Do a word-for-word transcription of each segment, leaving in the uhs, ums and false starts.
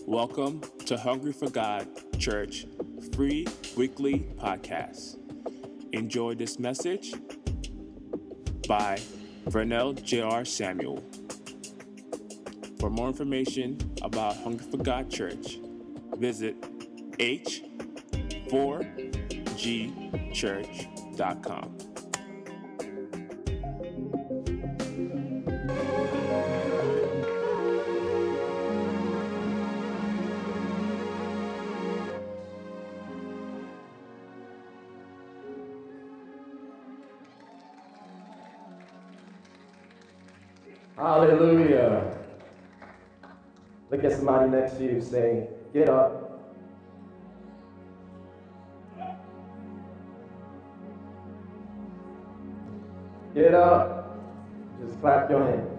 Welcome to Hungry for God Church free weekly podcast. Enjoy this message by Vernell J R. Samuel. For more information about Hungry for God Church, visit h four g church dot com. Hallelujah. Look at somebody next to you, say, get up. Get up. Just clap your hands.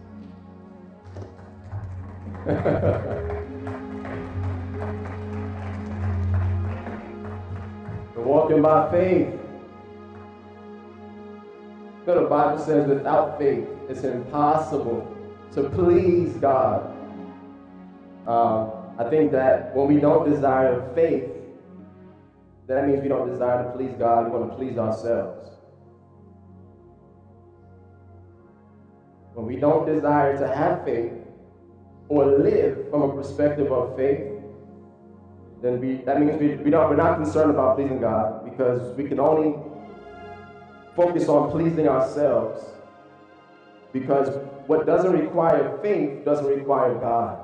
We're walking by faith. The Bible says without faith, it's impossible to please God. Uh, I think that when we don't desire faith, that means we don't desire to please God, we want to please ourselves. When we don't desire to have faith or live from a perspective of faith, then we, that means we, we don't, we're not concerned about pleasing God, because we can only focus on pleasing ourselves, because what doesn't require faith doesn't require God.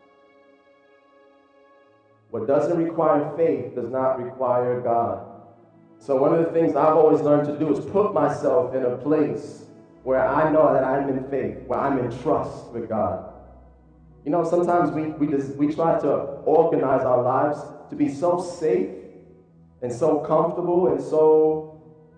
What doesn't require faith does not require God. So one of the things I've always learned to do is put myself in a place where I know that I'm in faith, where I'm in trust with God. You know, sometimes we we just, we try to organize our lives to be so safe and so comfortable and so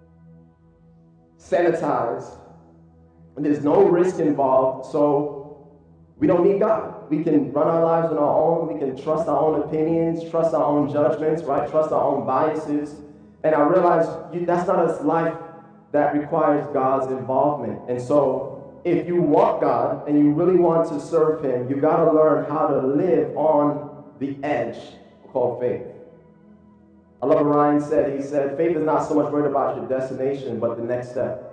sanitized, and there's no risk involved, so we don't need God. We can run our lives on our own. We can trust our own opinions, trust our own judgments, right? Trust our own biases. And I realize you, that's not a life that requires God's involvement. And so if you want God and you really want to serve Him, you got to learn how to live on the edge called faith. I love what Ryan said. He said, faith is not so much worried about your destination, but the next step.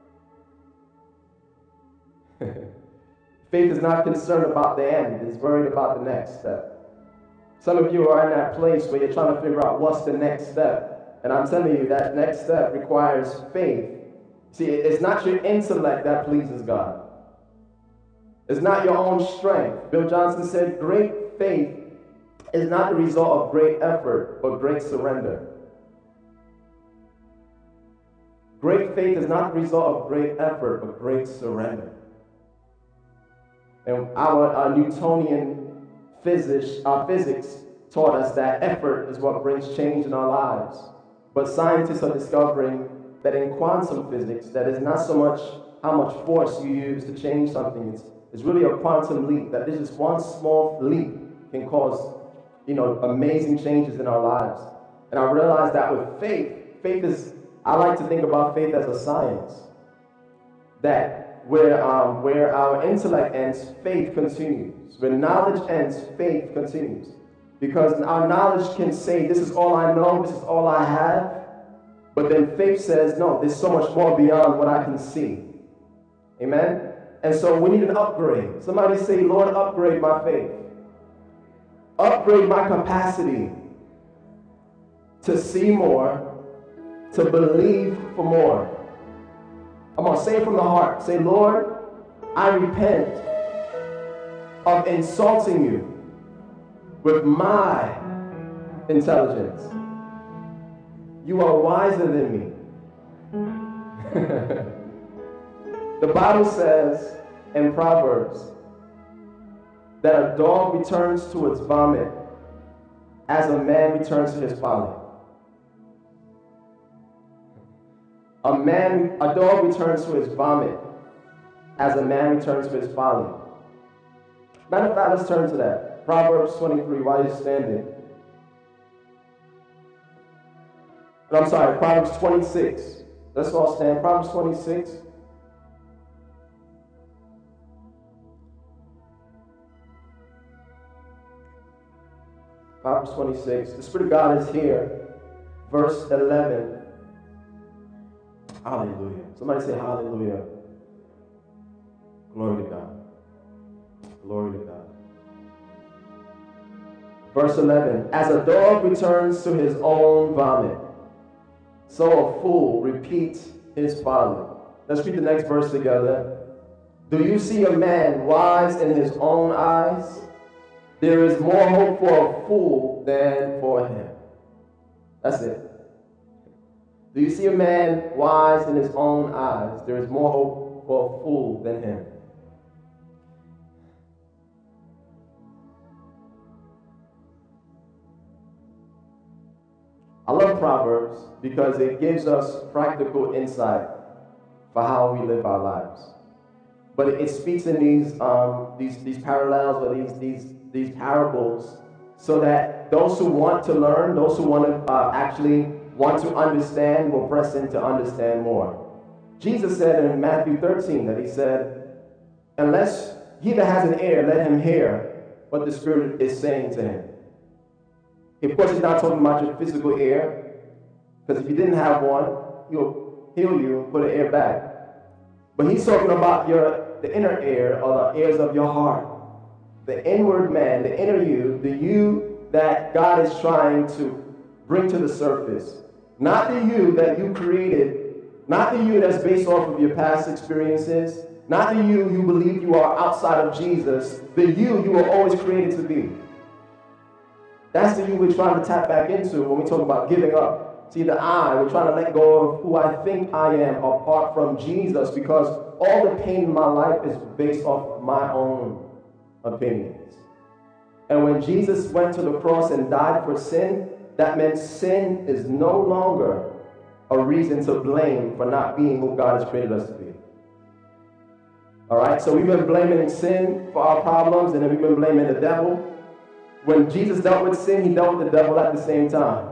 Faith is not concerned about the end. It's worried about the next step. Some of you are in that place where you're trying to figure out what's the next step. And I'm telling you, that next step requires faith. See, it's not your intellect that pleases God. It's not your own strength. Bill Johnson said, great faith is not the result of great effort, but great surrender. Great faith is not the result of great effort, but great surrender. And our, our Newtonian physics, our physics taught us that effort is what brings change in our lives. But scientists are discovering that in quantum physics, that is not so much how much force you use to change something. It's, it's really a quantum leap, that this just one small leap can cause, you know, amazing changes in our lives. And I realized that with faith, faith is, I like to think about faith as a science. That where, um, where our intellect ends, faith continues. Where knowledge ends, faith continues. Because our knowledge can say, this is all I know, this is all I have. But then faith says, no, there's so much more beyond what I can see. Amen? And so we need an upgrade. Somebody say, Lord, upgrade my faith. Upgrade my capacity to see more, to believe for more. I'm going to say it from the heart. Say, Lord, I repent of insulting you with my intelligence. You are wiser than me. The Bible says in Proverbs that a dog returns to its vomit as a man returns to his folly. A man, a dog returns to his vomit as a man returns to his folly. Matter of fact, let's turn to that. Proverbs twenty-three, while you're standing. I'm sorry, Proverbs twenty-six. Let's all stand. Proverbs twenty-six. Proverbs twenty-six. The Spirit of God is here. Verse eleven. Hallelujah. Somebody say hallelujah. Glory to God. Glory to God. Verse eleven. As a dog returns to his own vomit, so a fool repeats his folly. Let's read the next verse together. Do you see a man wise in his own eyes? There is more hope for a fool than for him. That's it. Do you see a man wise in his own eyes? There is more hope for a fool than him. I love Proverbs because it gives us practical insight for how we live our lives. But it speaks in these um, these these parallels or these these these parables, so that those who want to learn, those who want to uh, actually want to understand, will press in to understand more. Jesus said in Matthew thirteen that he said, "Unless he that has an ear, let him hear what the Spirit is saying to him." Of course, he's not talking about your physical ear, because if you didn't have one, he'll heal you and put an ear back. But he's talking about your the inner ear, or the ears of your heart, the inward man, the inner you, the you that God is trying to bring to the surface. Not the you that you created, not the you that's based off of your past experiences, not the you you believe you are outside of Jesus, the you you were always created to be. That's the you we're trying to tap back into when we talk about giving up. See, the I, we're trying to let go of who I think I am apart from Jesus, because all the pain in my life is based off of my own opinions. And when Jesus went to the cross and died for sin, that meant sin is no longer a reason to blame for not being who God has created us to be. All right, so we've been blaming sin for our problems, and then we've been blaming the devil. When Jesus dealt with sin, he dealt with the devil at the same time.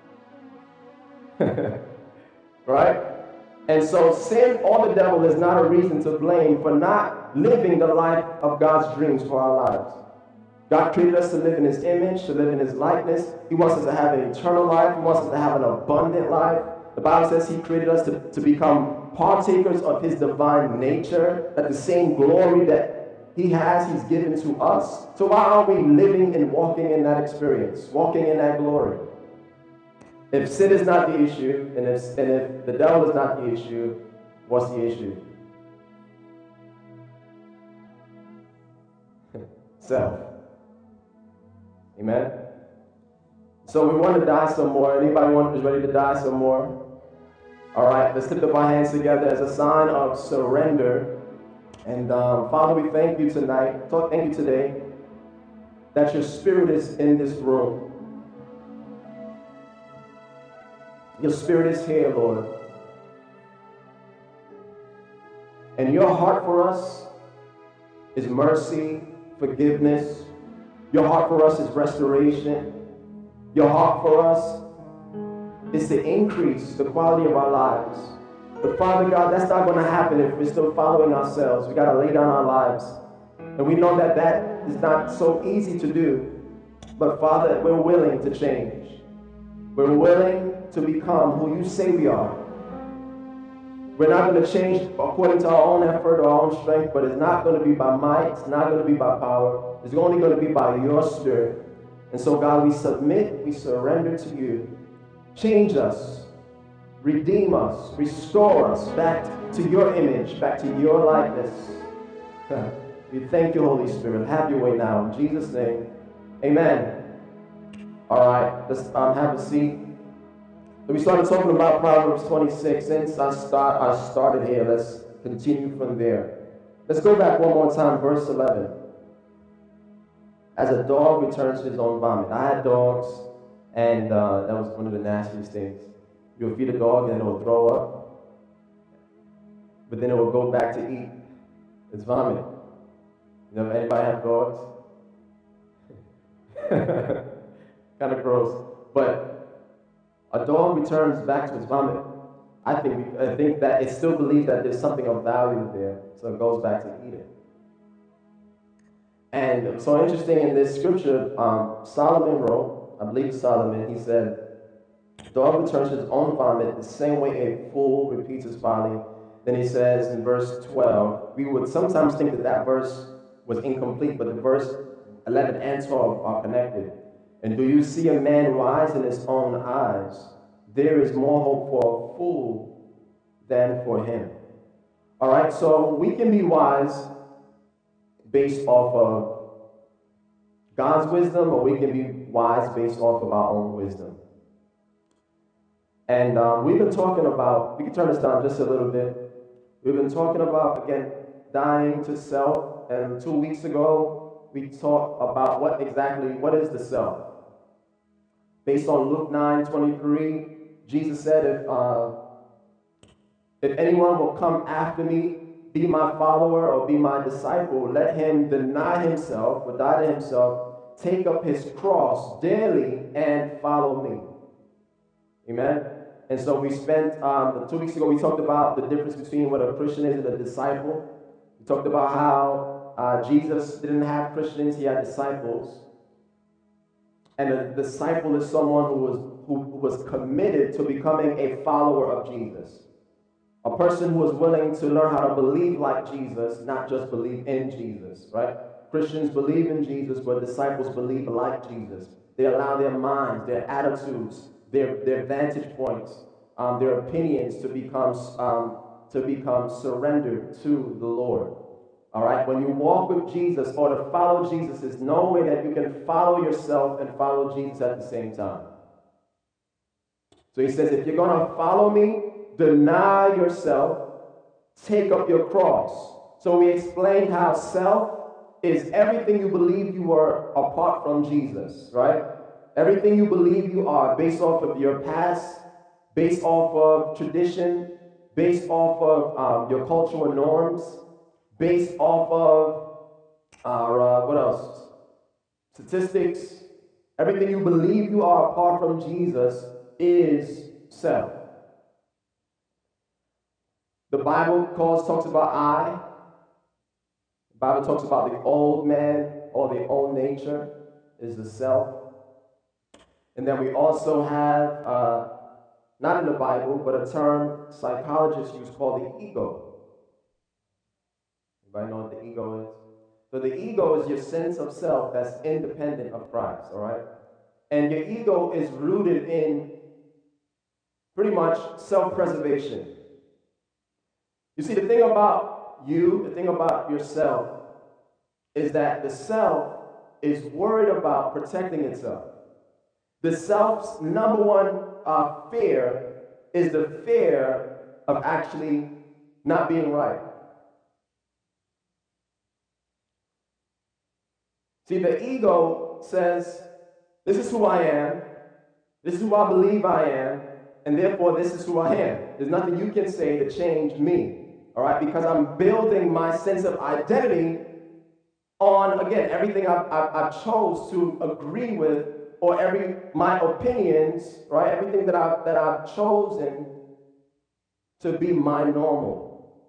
Right? And so sin or the devil is not a reason to blame for not living the life of God's dreams for our lives. God created us to live in his image, to live in his likeness. He wants us to have an eternal life. He wants us to have an abundant life. The Bible says he created us to, to become partakers of his divine nature, that the same glory that he has, he's given to us. So why aren't we living and walking in that experience, walking in that glory? If sin is not the issue, and if, and if the devil is not the issue, what's the issue? Self. Amen? So we want to die some more. Anybody want, is ready to die some more? All right, let's lift up our hands together as a sign of surrender. And um, Father, we thank you tonight, thank you today, that your Spirit is in this room. Your Spirit is here, Lord. And your heart for us is mercy, forgiveness. Your heart for us is restoration. Your heart for us is to increase the quality of our lives. But Father God, that's not going to happen if we're still following ourselves. We got to lay down our lives. And we know that that is not so easy to do. But Father, we're willing to change. We're willing to become who you say we are. We're not going to change according to our own effort or our own strength, but it's not going to be by might. It's not going to be by power. It's only going to be by your Spirit. And so, God, we submit, we surrender to you. Change us, redeem us, restore us back to your image, back to your likeness. We thank you, Holy Spirit. Have your way now. In Jesus' name, amen. All right, let's um, have a seat. So we started talking about Proverbs twenty-six. Since I, start, I started here, let's continue from there. Let's go back one more time, verse eleven. As a dog returns to his own vomit. I had dogs, and uh, that was one of the nastiest things. You'll feed a dog, and it'll throw up, but then it will go back to eat its vomit. You know, if anybody have dogs? Kind of gross. But a dog returns back to its vomit. I think I think that it still believes that there's something of value there, so it goes back to eat it. And so interesting in this scripture, um, Solomon wrote I believe it's Solomon, he said, dog returns to his own vomit the same way a fool repeats his folly. Then he says in verse twelve, we would sometimes think that that verse was incomplete, but the verse eleven and twelve are connected. And do you see a man wise in his own eyes? There is more hope for a fool than for him. All right, so we can be wise based off of God's wisdom, or we can be wise based off of our own wisdom. And um, we've been talking about, we can turn this down just a little bit. We've been talking about, again, dying to self. And two weeks ago, we talked about what exactly, what is the self? Based on Luke nine twenty-three, Jesus said, if, uh, if anyone will come after me, be my follower or be my disciple, let him deny himself, or die to himself, take up his cross daily and follow me. Amen? And so we spent, um, two weeks ago, we talked about the difference between what a Christian is and a disciple. We talked about how uh, Jesus didn't have Christians, he had disciples. And a disciple is someone who was, who was committed to becoming a follower of Jesus. A person who is willing to learn how to believe like Jesus, not just believe in Jesus, right? Christians believe in Jesus, but disciples believe like Jesus. They allow their minds, their attitudes, their, their vantage points, um, their opinions to become, um, to become surrendered to the Lord. All right? When you walk with Jesus or to follow Jesus, there's no way that you can follow yourself and follow Jesus at the same time. So he says, if you're going to follow me, deny yourself, take up your cross. So we explained how self is everything you believe you are apart from Jesus, right? Everything you believe you are based off of your past, based off of tradition, based off of um, your cultural norms, based off of, our, uh, what else? Statistics. Everything you believe you are apart from Jesus is self. The Bible calls, talks about I. The Bible talks about the old man or the old nature is the self. And then we also have, uh, not in the Bible, but a term psychologists use called the ego. Anybody know what the ego is? So the ego is your sense of self that's independent of Christ, all right? And your ego is rooted in pretty much self-preservation. You see, the thing about you, the thing about yourself, is that the self is worried about protecting itself. The self's number one uh, fear is the fear of actually not being right. See, the ego says, this is who I am, this is who I believe I am, and therefore this is who I am. There's nothing you can say to change me, all right? Because I'm building my sense of identity on, again, everything I've, I've, I've chose to agree with, or every my opinions, right? Everything that I've, that I've chosen to be my normal.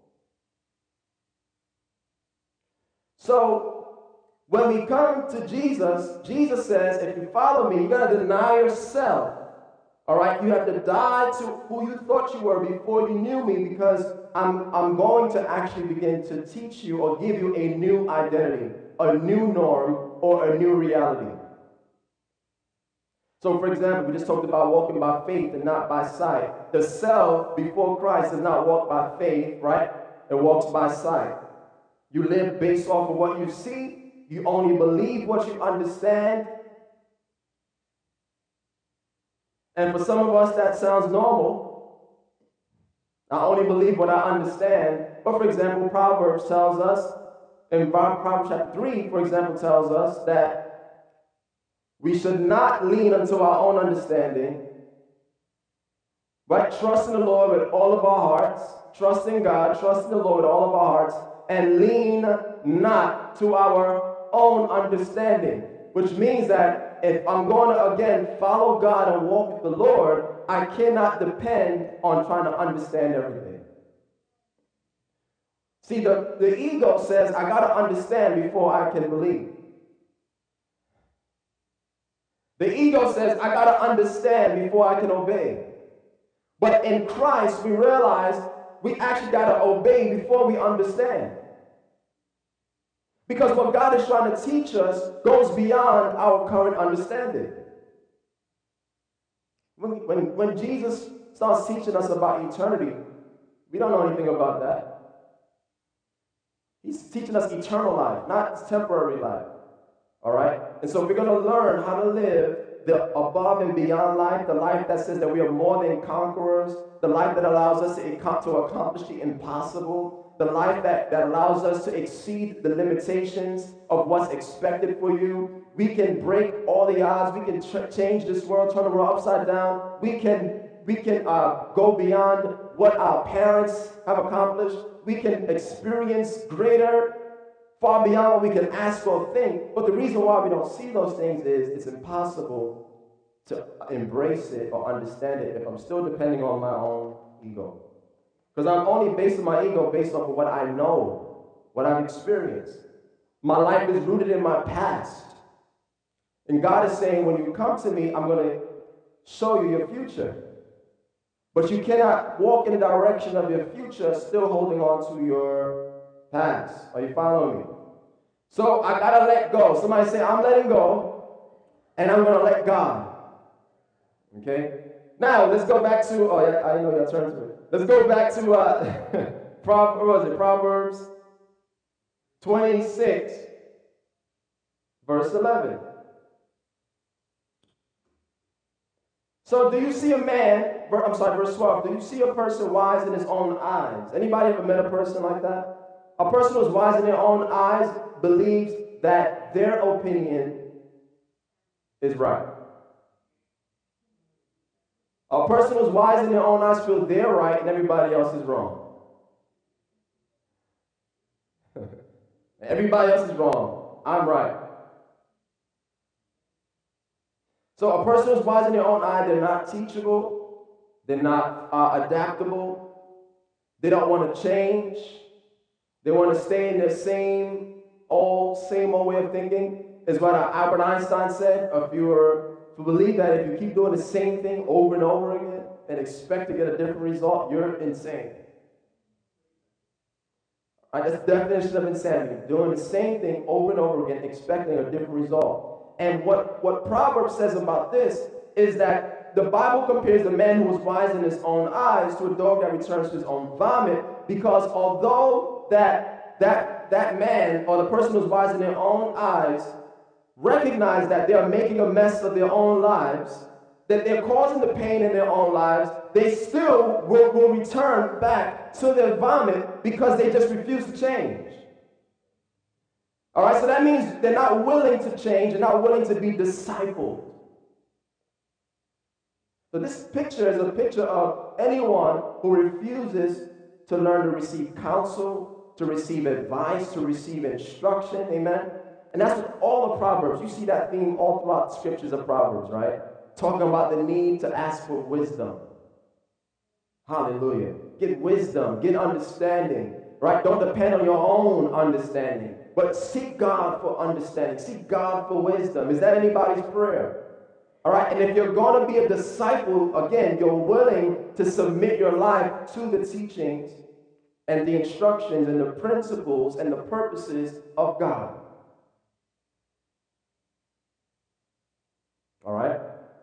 So, when we come to Jesus, Jesus says, if you follow me, you got to deny yourself. All right? You have to die to who you thought you were before you knew me, because I'm, I'm going to actually begin to teach you or give you a new identity, a new norm, or a new reality. So, for example, we just talked about walking by faith and not by sight. The self before Christ does not walk by faith, right? It walks by sight. You live based off of what you see. You only believe what you understand. And for some of us, that sounds normal. I only believe what I understand. But for example, Proverbs tells us, in Proverbs chapter three, for example, tells us that we should not lean unto our own understanding, but trust in the Lord with all of our hearts, trust in God, trust in the Lord with all of our hearts, and lean not to our own understanding, which means that if I'm going to, again, follow God and walk with the Lord, I cannot depend on trying to understand everything. See, the, the ego says, I got to understand before I can believe. The ego says, I got to understand before I can obey. But in Christ, we realize we actually got to obey before we understand. Because what God is trying to teach us goes beyond our current understanding. When, when, when Jesus starts teaching us about eternity, we don't know anything about that. He's teaching us eternal life, not temporary life. All right? And so we're going to learn how to live the above and beyond life, the life that says that we are more than conquerors, the life that allows us to, to accomplish the impossible, the life that, that allows us to exceed the limitations of what's expected for you. We can break all the odds. We can ch- change this world, turn the world upside down. We can, we can uh, go beyond what our parents have accomplished. We can experience greater, far beyond what we can ask or think. But the reason why we don't see those things is it's impossible to embrace it or understand it if I'm still depending on my own ego. Because I'm only basing my ego based off of what I know, what I've experienced. My life is rooted in my past. And God is saying, when you come to me, I'm going to show you your future. But you cannot walk in the direction of your future still holding on to your past. Are you following me? So I got to let go. Somebody say, I'm letting go, and I'm going to let God. Okay? Now, let's go back to, oh, yeah, I know y'all turned to it. Let's go back to, uh, Pro, what was it, Proverbs twenty-six, verse eleven. So do you see a man, I'm sorry, verse twelve, do you see a person wise in his own eyes? Anybody ever met a person like that? A person who's wise in their own eyes believes that their opinion is right. A person who's wise in their own eyes feels they're right and everybody else is wrong. Everybody else is wrong. I'm right. So a person who's wise in their own eye, they're not teachable. They're not uh, adaptable. They don't want to change. They want to stay in their same old, same old way of thinking. Is what Albert Einstein said. If you were to believe that if you keep doing the same thing over and over again and expect to get a different result, you're insane. All right, that's the definition of insanity. Doing the same thing over and over again, expecting a different result. And what, what Proverbs says about this is that the Bible compares the man who was wise in his own eyes to a dog that returns to his own vomit, because although that, that, that man or the person who's wise in their own eyes recognize that they are making a mess of their own lives, that they're causing the pain in their own lives, they still will, will return back to their vomit because they just refuse to change. All right, so that means they're not willing to change, they're not willing to be discipled. So this picture is a picture of anyone who refuses to learn to receive counsel, to receive advice, to receive instruction, amen? And that's what all the Proverbs, you see that theme all throughout the scriptures of Proverbs, right? Talking about the need to ask for wisdom. Hallelujah. Get wisdom, get understanding, right? Don't depend on your own understanding, but seek God for understanding. Seek God for wisdom. Is that anybody's prayer? All right, and if you're going to be a disciple, again, you're willing to submit your life to the teachings and the instructions and the principles and the purposes of God. All right?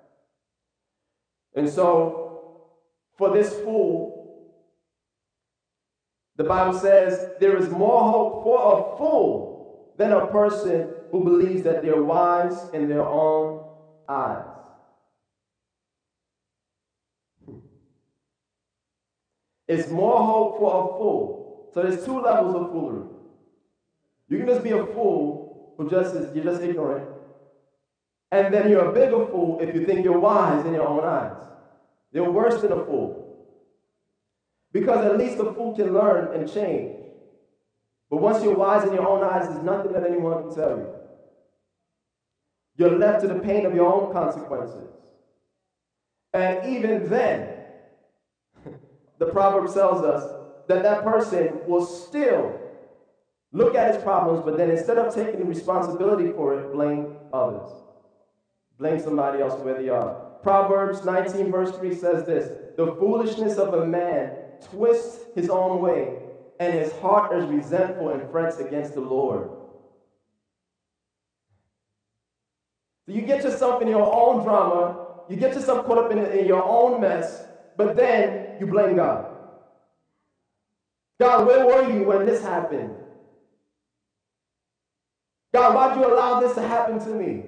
And so, for this fool, the Bible says there is more hope for a fool than a person who believes that they're wise in their own eyes. It's more hope for a fool. So there's two levels of foolery. You can just be a fool who just is, you're just ignorant. And then you're a bigger fool if you think you're wise in your own eyes. You're worse than a fool. Because at least a fool can learn and change. But once you're wise in your own eyes, there's nothing that anyone can tell you. You're left to the pain of your own consequences. And even then, the proverb tells us that that person will still look at his problems, but then instead of taking responsibility for it, blame others. Blame somebody else where they are. Proverbs nineteen verse three says this: the foolishness of a man twists his own way, and his heart is resentful and frets against the Lord. So you get yourself in your own drama, you get yourself caught up in, in your own mess, but then you blame God. God, where were you when this happened? God, why'd you allow this to happen to me?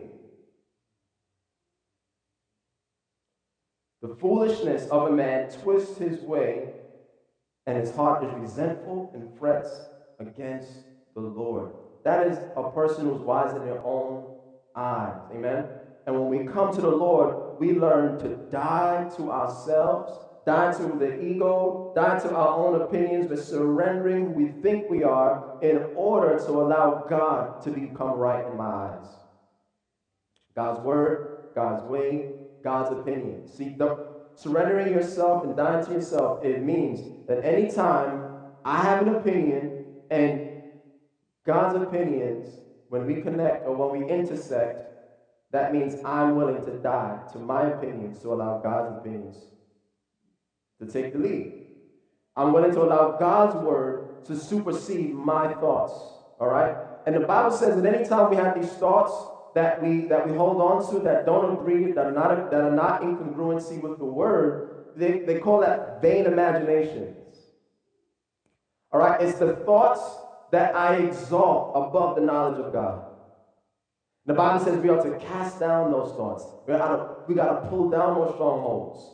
The foolishness of a man twists his way, and his heart is resentful and frets against the Lord. That is a person who's wise in their own eyes. Amen? And when we come to the Lord, we learn to die to ourselves, die to the ego, die to our own opinions. We're surrendering who we think we are in order to allow God to become right in my eyes. God's word, God's way, God's opinion. See, the, surrendering yourself and dying to yourself, it means that anytime I have an opinion and God's opinions, when we connect or when we intersect, that means I'm willing to die to my opinions to allow God's opinions to take the lead. I'm willing to allow God's word to supersede my thoughts. All right? And the Bible says that anytime we have these thoughts that we that we hold on to that don't agree, that are not that are not in congruency with the word, they, they call that vain imaginations. All right? It's the thoughts that I exalt above the knowledge of God. The Bible says we ought to cast down those thoughts. We got to, we got to pull down those strongholds.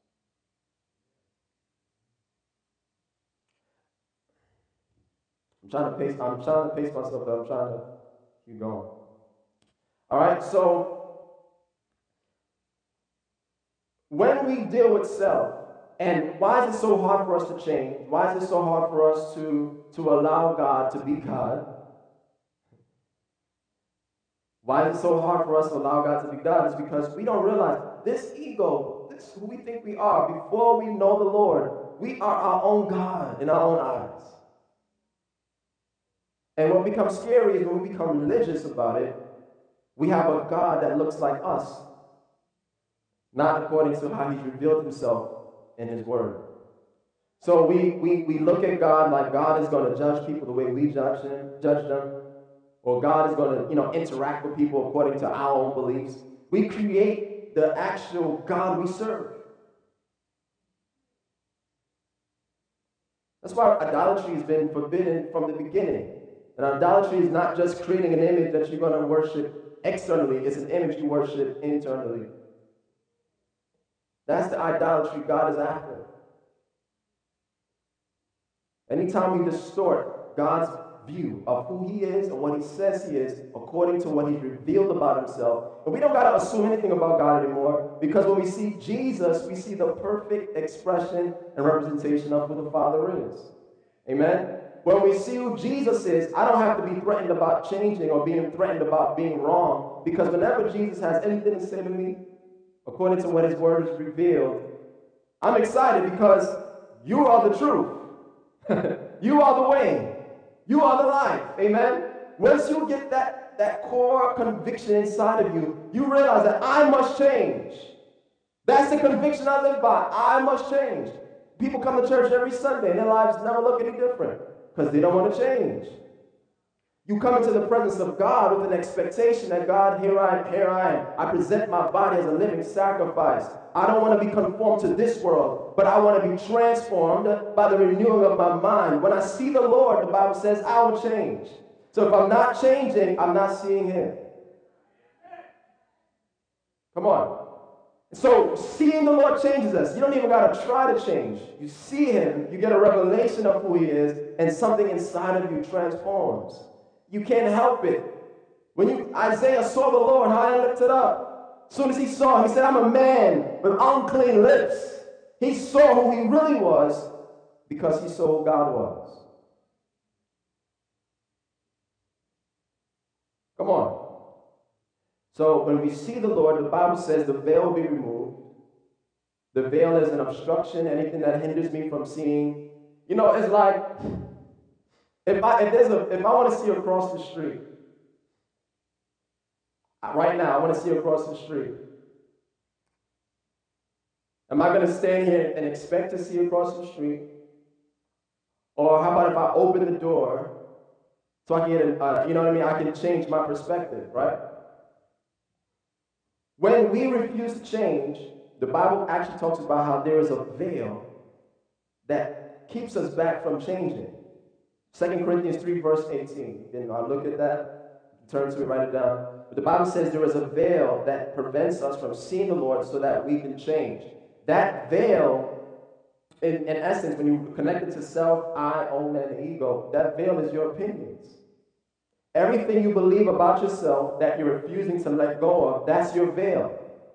I'm trying to pace. I'm trying to pace myself, but I'm trying to keep going. All right. So when we deal with self, and why is it so hard for us to change? Why is it so hard for us to to allow God to be God? Why is it so hard for us to allow God to be God? It's because we don't realize this ego, this who we think we are, before we know the Lord, we are our own God in our own eyes. And what becomes scary is when we become religious about it, we have a God that looks like us, not according to how he's revealed himself in his word. So we, we, we look at God like God is going to judge people the way we judge them, judge them. Or God is going to, you know, interact with people according to our own beliefs. We create the actual God we serve. That's why idolatry has been forbidden from the beginning. And idolatry is not just creating an image that you're going to worship externally. It's an image you worship internally. That's the idolatry God is after. Anytime we distort God's view of who he is and what he says he is according to what he's revealed about himself. And we don't got to assume anything about God anymore, because when we see Jesus, we see the perfect expression and representation of who the Father is. Amen? When we see who Jesus is, I don't have to be threatened about changing or being threatened about being wrong, because whenever Jesus has anything to say to me, according to what his word has revealed, I'm excited because you are the truth. You are the way. You are the life. Amen? Once you get that, that core conviction inside of you, you realize that I must change. That's the conviction I live by. I must change. People come to church every Sunday and their lives never look any different because they don't want to change. You come into the presence of God with an expectation that God, here I am, here I am. I present my body as a living sacrifice. I don't want to be conformed to this world, but I want to be transformed by the renewing of my mind. When I see the Lord, the Bible says, I will change. So if I'm not changing, I'm not seeing him. Come on. So seeing the Lord changes us. You don't even got to try to change. You see him, you get a revelation of who he is, and something inside of you transforms. You can't help it. When you Isaiah saw the Lord high and lifted up, as soon as he saw him, he said, I'm a man with unclean lips. He saw who he really was because he saw who God was. Come on. So when we see the Lord, the Bible says the veil will be removed. The veil is an obstruction, anything that hinders me from seeing. You know, it's like, if I if there's a if I want to see across the street, Right now, I want to see across the street. Am I going to stand here and expect to see across the street? Or how about if I open the door so I can get a, uh, you know what I mean? I can change my perspective, right? When we refuse to change, the Bible actually talks about how there is a veil that keeps us back from changing. Second Corinthians three, verse eighteen. You know, I look at that, turn to it, write it down. But the Bible says there is a veil that prevents us from seeing the Lord so that we can change. That veil, in, in essence, when you connect it to self, I, own, and ego, that veil is your opinions. Everything you believe about yourself that you're refusing to let go of, that's your veil.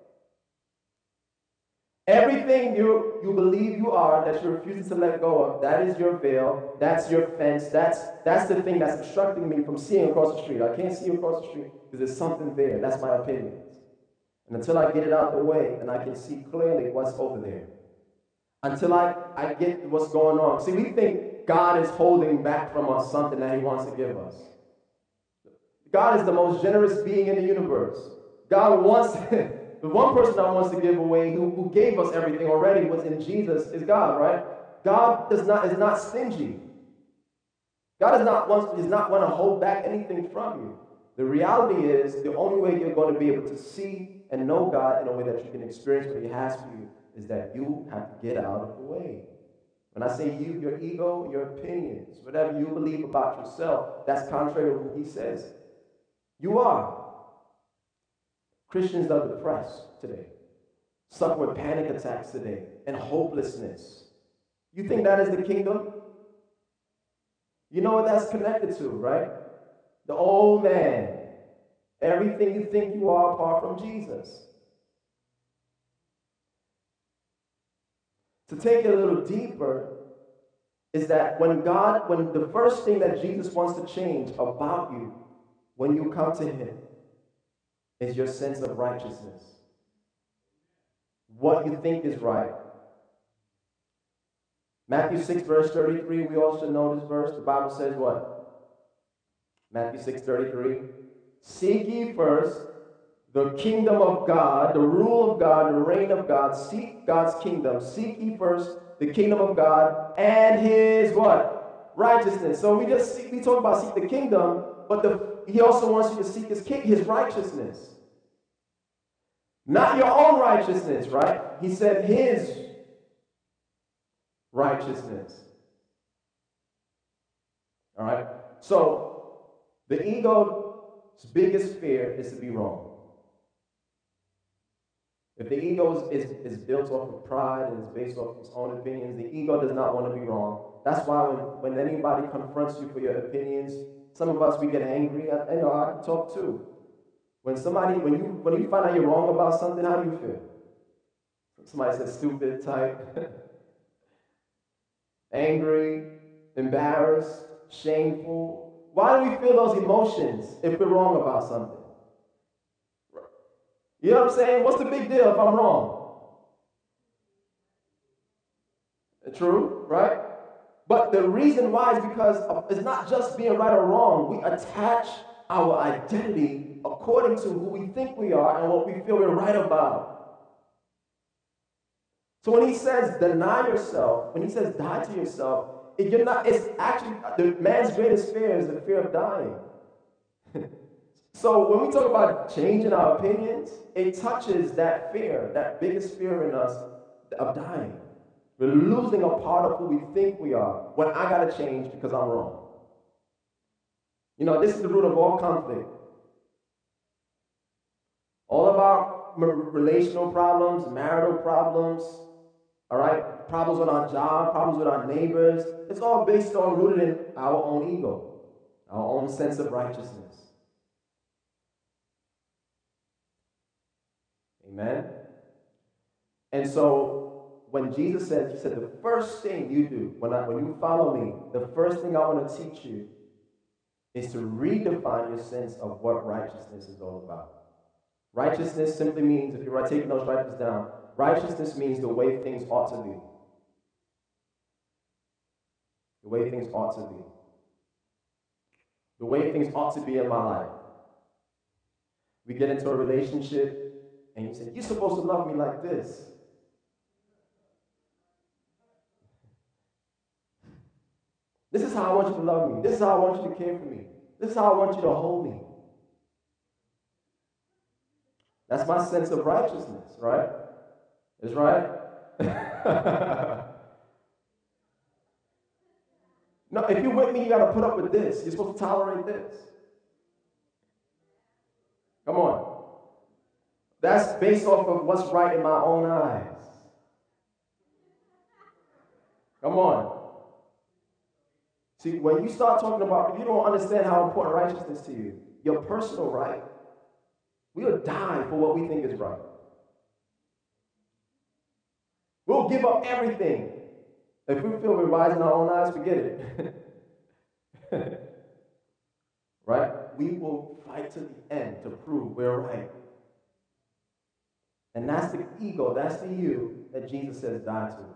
Everything you, you believe you are that you're refusing to let go of, that is your veil, that's your fence, that's, that's the thing that's obstructing me from seeing across the street. I can't see across the street because there's something there. That's my opinions. And until I get it out the way and I can see clearly what's over there, until I, I get what's going on. See, we think God is holding back from us something that he wants to give us. God is the most generous being in the universe. God wants, the one person that wants to give away, who, who gave us everything already, was in Jesus, is God, right? God does not is not stingy. God is not wants is not want to hold back anything from you. The reality is, the only way you're going to be able to see and know God in a way that you can experience what he has for you is that you have to get out of the way. When I say you, your ego, your opinions, whatever you believe about yourself, that's contrary to who he says you are. Christians are depressed today, suffer with panic attacks today, and hopelessness. You think that is the kingdom? You know what that's connected to, right? The old man. Everything you think you are apart from Jesus. To take it a little deeper, is that when God, when the first thing that Jesus wants to change about you, when you come to him, is your sense of righteousness. What you think is right. Matthew six, verse thirty-three, we all should know this verse. The Bible says what? Matthew six, thirty-three. Seek ye first the kingdom of God, the rule of God, the reign of God. Seek God's kingdom. Seek ye first the kingdom of God and his what? Righteousness. So we just see, we talk about seek the kingdom, but the, he also wants you to seek his king, his righteousness. Not your own righteousness, right? He said his righteousness. All right? So the ego's biggest fear is to be wrong. If the ego is, is, is built off of pride and is based off its own opinions, the ego does not want to be wrong. That's why when, when anybody confronts you for your opinions, some of us, we get angry. I, I know, I can talk too. When somebody, when you when you find out you're wrong about something, how do you feel? Somebody says stupid type. Angry, embarrassed, shameful. Why do we feel those emotions if we're wrong about something? You know what I'm saying? What's the big deal if I'm wrong? True, right? But the reason why is because it's not just being right or wrong. We attach our identity according to who we think we are and what we feel we're right about. So when he says deny yourself, when he says die to yourself, if you're not, it's actually, the man's greatest fear is the fear of dying. So when we talk about changing our opinions, it touches that fear, that biggest fear in us of dying. We're losing a part of who we think we are when I got to change because I'm wrong. You know, this is the root of all conflict. All of our relational problems, marital problems, all right, problems with our job, problems with our neighbors, it's all based on, rooted in our own ego, our own sense of righteousness. Amen? And so, when Jesus said, he said, the first thing you do, when, I, when you follow me, the first thing I want to teach you is to redefine your sense of what righteousness is all about. Righteousness simply means, if you're taking those, write this down. Righteousness means the way things ought to be. The way things ought to be. The way things ought to be in my life. We get into a relationship, and you say, you're supposed to love me like this. This is how I want you to love me. This is how I want you to care for me. This is how I want you to hold me. That's my sense of righteousness, right? Is right? No, if you're with me, you got to put up with this. You're supposed to tolerate this. Come on. That's based off of what's right in my own eyes. Come on. See, when you start talking about, you don't understand how important righteousness to you. Your personal right. We'll die for what we think is right. We'll give up everything. If we feel we're wise in our own eyes, forget it. Right? We will fight to the end to prove we're right. And that's the ego, that's the you that Jesus says die to.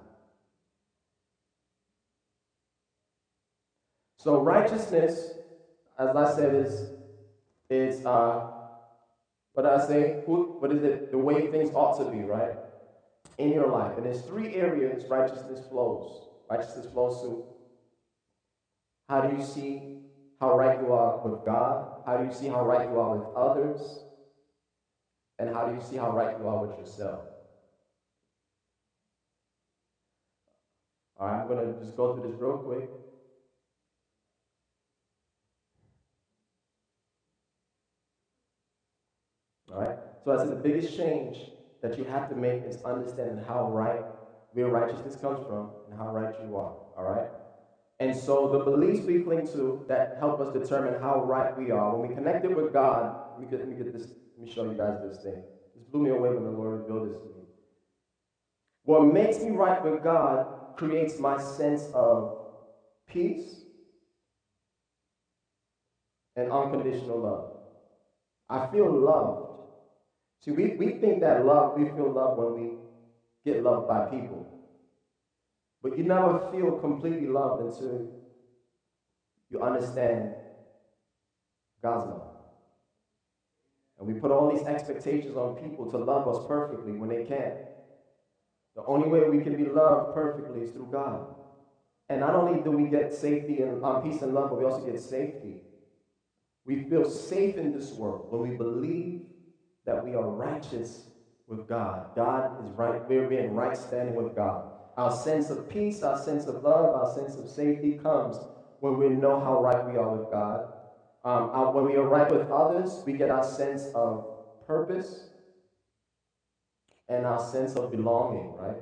So righteousness, as I said, is, is uh, what I say, what is it? The way things ought to be, right? In your life. And there's three areas righteousness flows. Righteousness flows through. How do you see how right you are with God? How do you see how right you are with others? And how do you see how right you are with yourself? All right, I'm going to just go through this real quick. All right, so I said the biggest change that you have to make is understanding how right, where righteousness comes from, and how right you are. All right? And so the beliefs we cling to that help us determine how right we are. When we connect it with God, let me get, let me get this, let me show you guys this thing. This blew me away when the Lord revealed this to me. What makes me right with God creates my sense of peace and unconditional love. I feel loved. See, we, we think that love, we feel love when we get loved by people. But you never feel completely loved until you understand God's love. And we put all these expectations on people to love us perfectly when they can't. The only way we can be loved perfectly is through God. And not only do we get safety and um, peace and love, but we also get safety. We feel safe in this world when we believe that we are righteous with God. God is right. We're in right standing with God. Our sense of peace, our sense of love, our sense of safety comes when we know how right we are with God. Um, our, when we are right with others, we get our sense of purpose and our sense of belonging, right?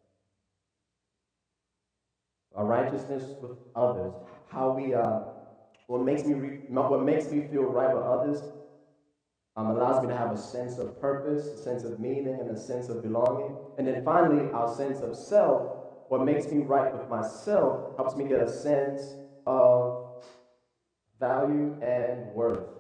Our righteousness with others, how we, uh, what makes me, re- what makes me feel right with others, um, allows me to have a sense of purpose, a sense of meaning, and a sense of belonging. And then finally, our sense of self, what makes me right with myself, helps me get a sense of value and worth.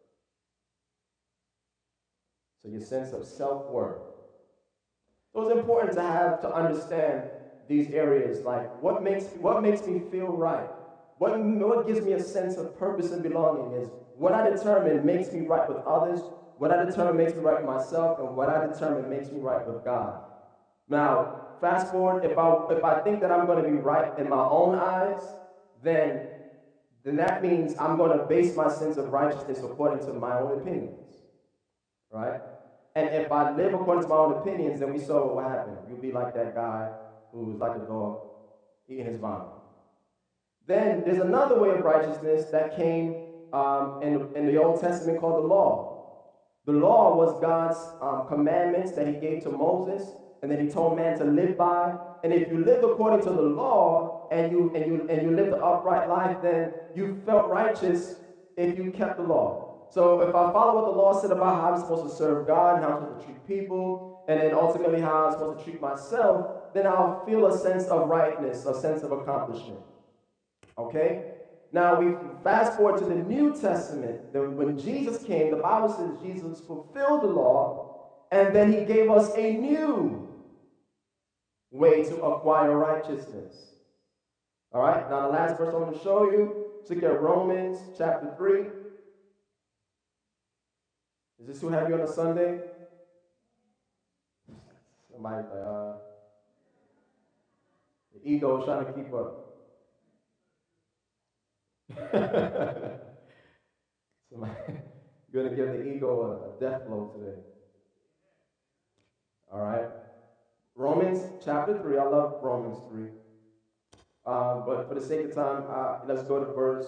So your sense of self-worth. So it's important to have, to understand these areas, like what makes, what makes me feel right? What, what gives me a sense of purpose and belonging is what I determine makes me right with others, what I determine makes me right with myself, and what I determine makes me right with God. Now, fast forward, if I, if I think that I'm going to be right in my own eyes, then, then that means I'm going to base my sense of righteousness according to my own opinions, right? And if I live according to my own opinions, then we saw what happened. You'll be like that guy who was like a dog eating his vomit. Then there's another way of righteousness that came um, in, in the Old Testament called the law. The law was God's um, commandments that he gave to Moses, and then he told man to live by. And if you lived according to the law and you and you and you lived an upright life, then you felt righteous if you kept the law. So if I follow what the law said about how I'm supposed to serve God and how I'm supposed to treat people, and then ultimately how I'm supposed to treat myself, then I'll feel a sense of rightness, a sense of accomplishment. Okay? Now we fast forward to the New Testament. When Jesus came, the Bible says Jesus fulfilled the law, and then he gave us a new way to acquire righteousness. All right? Now the last verse I want to show you, look at Romans chapter three. Is this too heavy on a Sunday? Somebody like, uh, the ego is trying to keep up. Somebody, you're going to give the ego a, a death blow today. All right. Romans chapter three. I love Romans three. Uh, but for the sake of time, uh, let's go to verse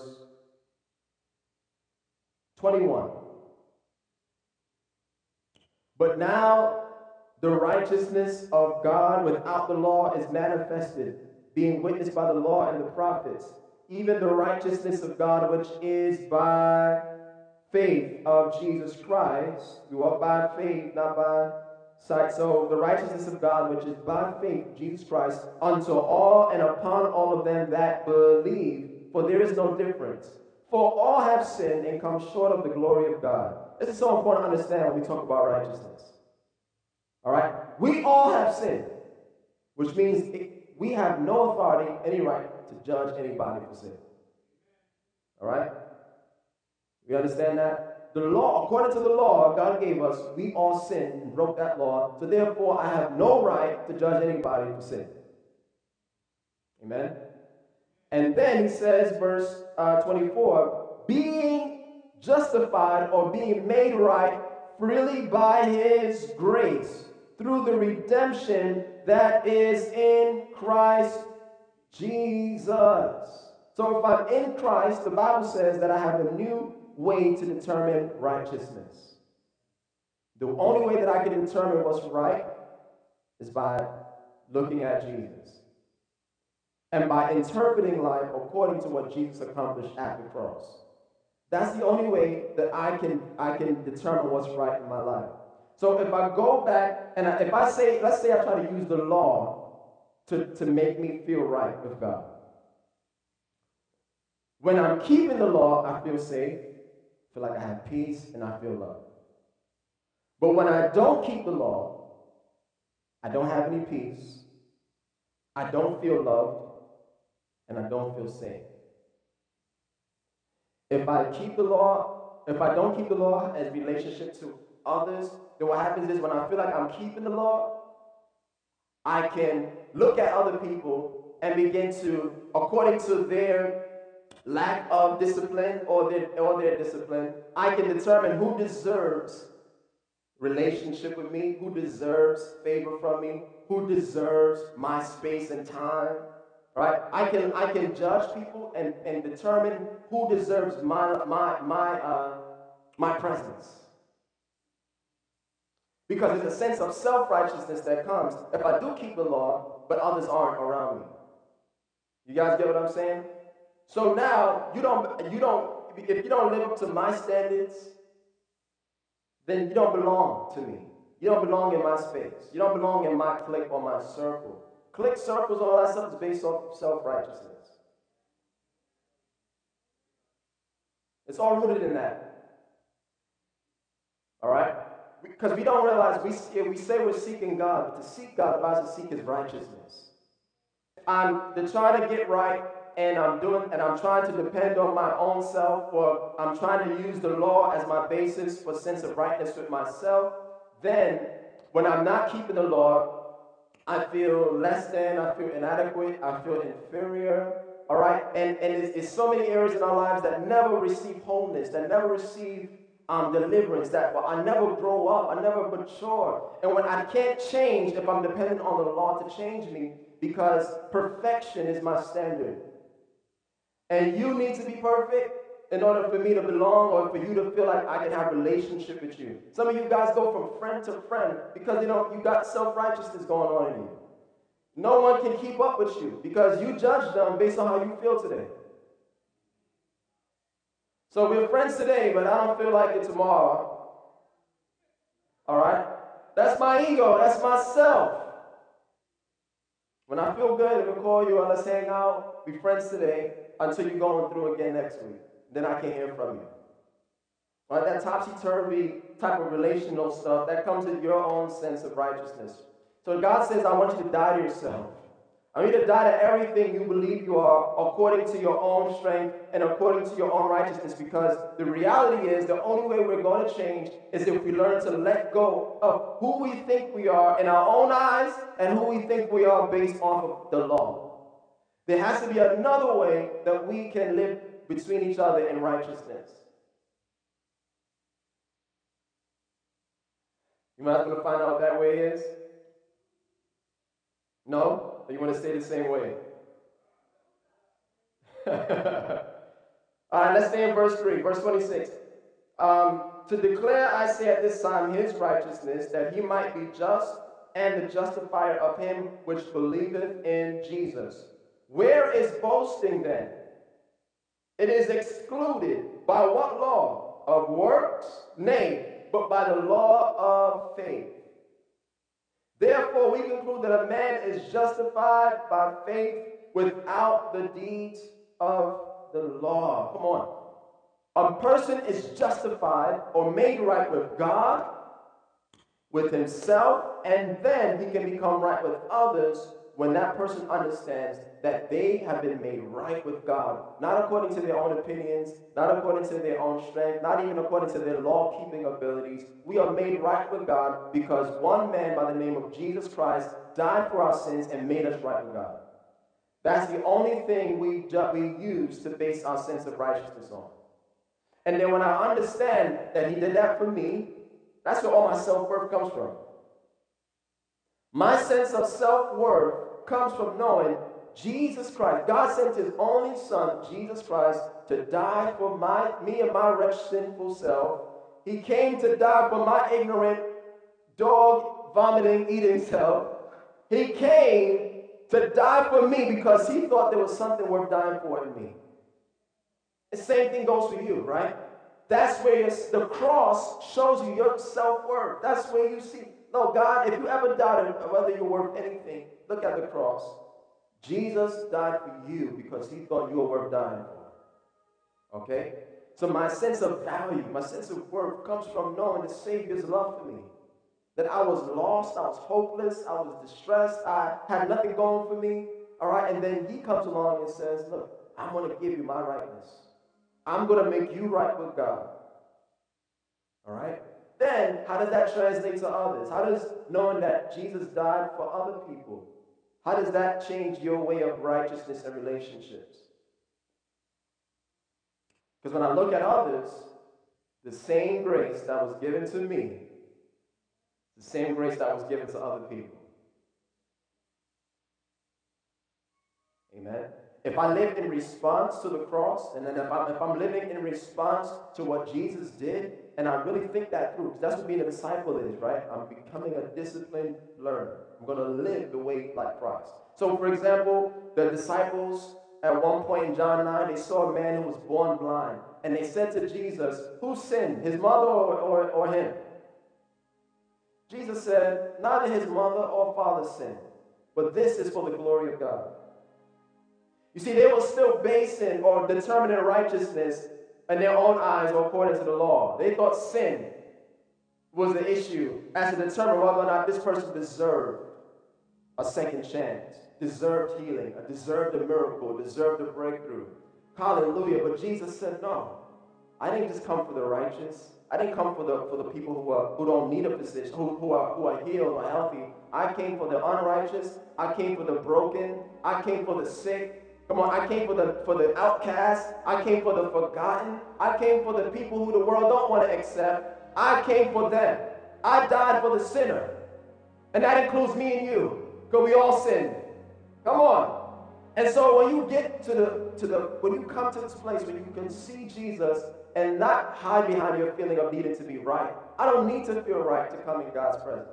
twenty-one. But now the righteousness of God without the law is manifested, being witnessed by the law and the prophets, even the righteousness of God which is by faith of Jesus Christ. We walk by faith, not by sight. So the righteousness of God which is by faith of Jesus Christ unto all and upon all of them that believe, for there is no difference. For all have sinned and come short of the glory of God. This is so important to understand when we talk about righteousness. All right? We all have sinned, which means it, we have no authority, any right to judge anybody for sin. All right? We understand that? The law, according to the law God gave us, we all sinned and broke that law. So therefore, I have no right to judge anybody for sin. Amen? And then he says, verse uh, twenty-four, being justified or being made right freely by his grace through the redemption that is in Christ Jesus. So if I'm in Christ, the Bible says that I have a new way to determine righteousness. The only way that I can determine what's right is by looking at Jesus and by interpreting life according to what Jesus accomplished at the cross. That's the only way that I can I can determine what's right in my life. So if I go back and I, if I say, let's say I try to use the law to, to make me feel right with God. When I'm keeping the law, I feel safe, feel like I have peace, and I feel love. But when I don't keep the law, I don't have any peace, I don't feel loved, and I don't feel safe. If I keep the law, if I don't keep the law as relationship to others, then what happens is when I feel like I'm keeping the law, I can look at other people and begin to, according to their lack of discipline or their, or their discipline, I can determine who deserves relationship with me, who deserves favor from me, who deserves my space and time. Right? I can I can judge people and, and determine who deserves my my my uh, my presence. Because there's a sense of self-righteousness that comes if I do keep the law, but others aren't around me. You guys get what I'm saying? So now you don't you don't if you don't live up to my standards, then you don't belong to me. You don't belong in my space. You don't belong in my clique or my circle. Clique circles, all that stuff is based off of self-righteousness. It's all rooted in that. All right? Because we don't realize, we, we say we're seeking God, but to seek God, the Bible says seek his righteousness. I'm trying to get right, and I'm doing, and I'm trying to depend on my own self, or I'm trying to use the law as my basis for sense of rightness with myself. Then, when I'm not keeping the law, I feel less than, I feel inadequate, I feel inferior, all right? And, and it's, it's so many areas in our lives that never receive wholeness, that never receive um, deliverance, that well, I never grow up, I never mature. And when I can't change if I'm dependent on the law to change me, because perfection is my standard. And you need to be perfect in order for me to belong or for you to feel like I can have a relationship with you. Some of you guys go from friend to friend because you know you got self-righteousness going on in you. No one can keep up with you because you judge them based on how you feel today. So we're friends today, but I don't feel like it tomorrow. All right? That's my ego. That's myself. When I feel good, I'll call you and let's hang out, be friends today until you're going through again next week. Then I can hear from you. Right? That topsy-turvy type of relational stuff, that comes with your own sense of righteousness. So God says, I want you to die to yourself. I want you to die to everything you believe you are according to your own strength and according to your own righteousness, because the reality is the only way we're going to change is if we learn to let go of who we think we are in our own eyes and who we think we are based off of the law. There has to be another way that we can live between each other in righteousness. You might want to find out what that way is. No? Or you want to stay the same way? All right, let's stay in verse three, verse twenty-six. Um, to declare, I say at this time, his righteousness, that he might be just and the justifier of him which believeth in Jesus. Where is boasting then? It is excluded. By what law? Of works? Nay, but by the law of faith. Therefore, we conclude that a man is justified by faith without the deeds of the law. Come on. A person is justified or made right with God, with himself, and then he can become right with others when that person understands that they have been made right with God, not according to their own opinions, not according to their own strength, not even according to their law-keeping abilities. We are made right with God because one man by the name of Jesus Christ died for our sins and made us right with God. That's the only thing we, we use to base our sense of righteousness on. And then when I understand that he did that for me, that's where all my self-worth comes from. My sense of self-worth comes from knowing Jesus Christ. God sent his only son, Jesus Christ, to die for my, me and my wretched sinful self. He came to die for my ignorant, dog vomiting, eating self. He came to die for me because he thought there was something worth dying for in me. The same thing goes for you, right? That's where your, the cross shows you your self-worth. That's where you see, no, God, if you ever doubted whether you're worth anything, look at the cross. Jesus died for you because he thought you were worth dying for. Okay? So my sense of value, my sense of worth comes from knowing the Savior's love for me. That I was lost, I was hopeless, I was distressed, I had nothing going for me. All right? And then he comes along and says, look, I'm going to give you my rightness. I'm going to make you right with God. All right? Then, how does that translate to others? How does knowing that Jesus died for other people, how does that change your way of righteousness and relationships? Because when I look at others, the same grace that was given to me, the same grace that was given to other people. Amen? If I live in response to the cross, and then if I'm, if I'm living in response to what Jesus did, and I really think that through, because that's what being a disciple is, right? I'm becoming a disciplined learner. I'm going to live the way like Christ. So, for example, the disciples at one point in John nine, they saw a man who was born blind, and they said to Jesus, who sinned, his mother or, or, or him? Jesus said, neither his mother or father sinned, but this is for the glory of God. You see, they were still basing or determining righteousness in their own eyes or according to the law. They thought sin was the issue as to determine whether or not this person deserved a second chance, deserved healing, deserved a miracle, deserved a breakthrough. Hallelujah. But Jesus said, no, I didn't just come for the righteous. I didn't come for the for the people who are who don't need a physician, who, who are who are healed or healthy. I came for the unrighteous. I came for the broken. I came for the sick. Come on, I came for the for the outcast. I came for the forgotten. I came for the people who the world don't want to accept. I came for them. I died for the sinner. And that includes me and you, because we all sinned. Come on. And so when you get to the to the when you come to this place where you can see Jesus and not hide behind your feeling of needing to be right. I don't need to feel right to come in God's presence.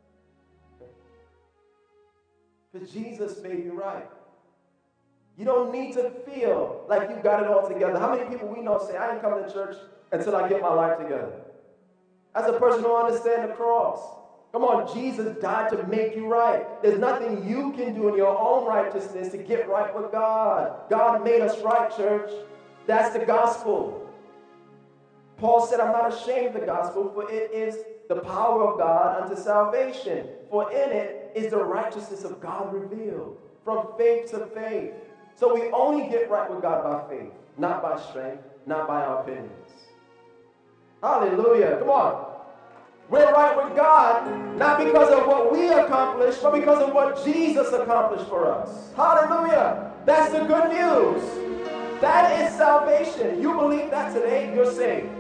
Because Jesus made you right. You don't need to feel like you got it all together. How many people we know say, I ain't coming to church until I get my life together? As a person who understands the cross. Come on, Jesus died to make you right. There's nothing you can do in your own righteousness to get right with God. God made us right, church. That's the gospel. Paul said, I'm not ashamed of the gospel, for it is the power of God unto salvation. For in it is the righteousness of God revealed from faith to faith. So we only get right with God by faith, not by strength, not by our opinions. Hallelujah. Come on. We're right with God, not because of what we accomplished, but because of what Jesus accomplished for us. Hallelujah. That's the good news. That is salvation. You believe that today, you're saved.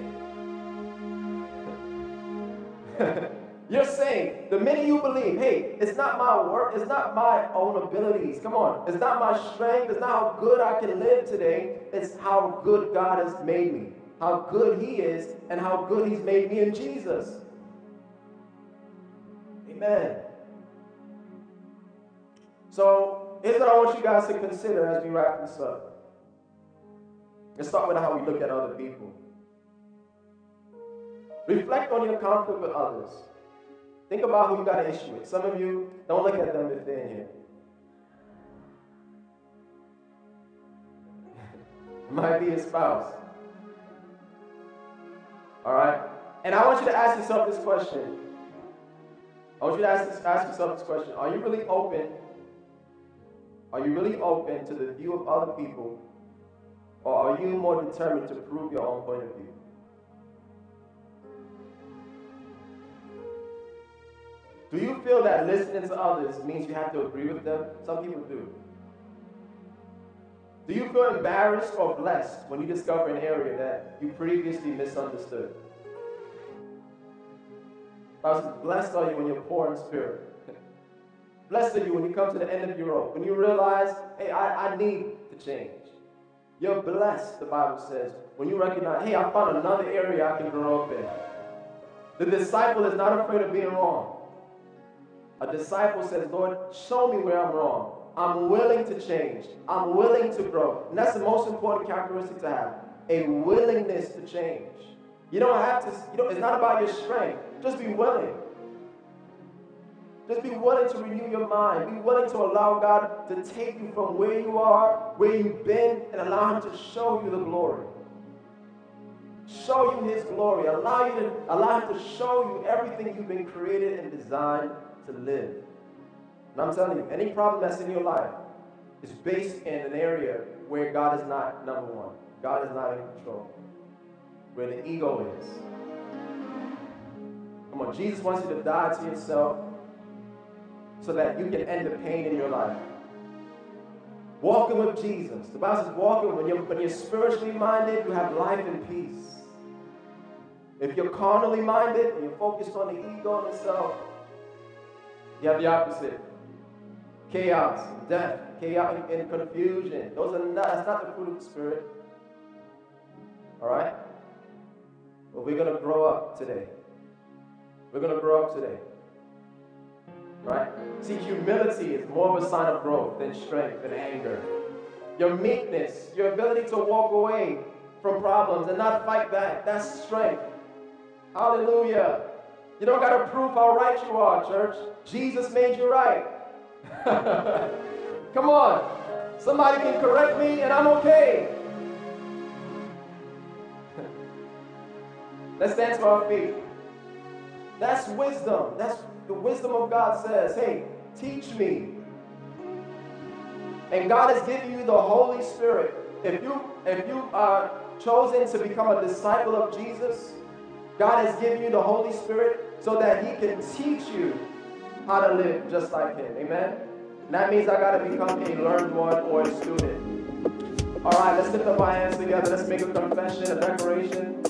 You're saved. The minute you believe, hey, it's not my work, it's not my own abilities. Come on. It's not my strength, it's not how good I can live today. It's how good God has made me, how good He is, and how good He's made me in Jesus. Amen. So, here's what I want you guys to consider as we wrap this up. Let's start with how we look at other people. Reflect on your conflict with others. Think about who you got an issue with. Some of you, don't look at them if they're in here. It might be your spouse. All right? And I want you to ask yourself this question. I want you to ask, this, ask yourself this question. Are you really open? Are you really open to the view of other people? Or are you more determined to prove your own point of view? Do you feel that listening to others means you have to agree with them? Some people do. Do you feel embarrassed or blessed when you discover an area that you previously misunderstood? Blessed are you when you're poor in spirit. Blessed are you when you come to the end of your rope. When you realize, hey, I, I need to change. You're blessed, the Bible says, when you recognize, hey, I found another area I can grow up in. The disciple is not afraid of being wrong. A disciple says, Lord, show me where I'm wrong. I'm willing to change. I'm willing to grow. And that's the most important characteristic to have, a willingness to change. You don't have to, you know, it's not about your strength. Just be willing. Just be willing to renew your mind. Be willing to allow God to take you from where you are, where you've been, and allow Him to show you the glory. Show you His glory. Allow you to allow Him to show you everything you've been created and designed to live. And I'm telling you, any problem that's in your life is based in an area where God is not number one. God is not in control. Where the ego is. Come on, Jesus wants you to die to yourself so that you can end the pain in your life. Walking with Jesus. The Bible says walking, when you're, when you're spiritually minded, you have life and peace. If you're carnally minded and you're focused on the ego and the self, you have the opposite. Chaos, death, chaos, and confusion. Those are not, that's not the fruit of the Spirit. All right? But we're going to grow up today. We're going to grow up today. Right? See, humility is more of a sign of growth than strength and anger. Your meekness, your ability to walk away from problems and not fight back, that's strength. Hallelujah. You don't got to prove how right you are, church. Jesus made you right. Come on. Somebody can correct me and I'm okay. Let's stand to our feet. That's wisdom. That's the wisdom of God says, hey, teach me. And God has given you the Holy Spirit. If you, if you are chosen to become a disciple of Jesus, God has given you the Holy Spirit so that He can teach you how to live just like Him. Amen? And that means I got to become a learned one or a student. All right, let's lift up our hands together. Let's make a confession, a declaration.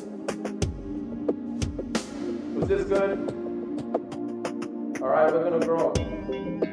Was this good? All right, we're going to grow.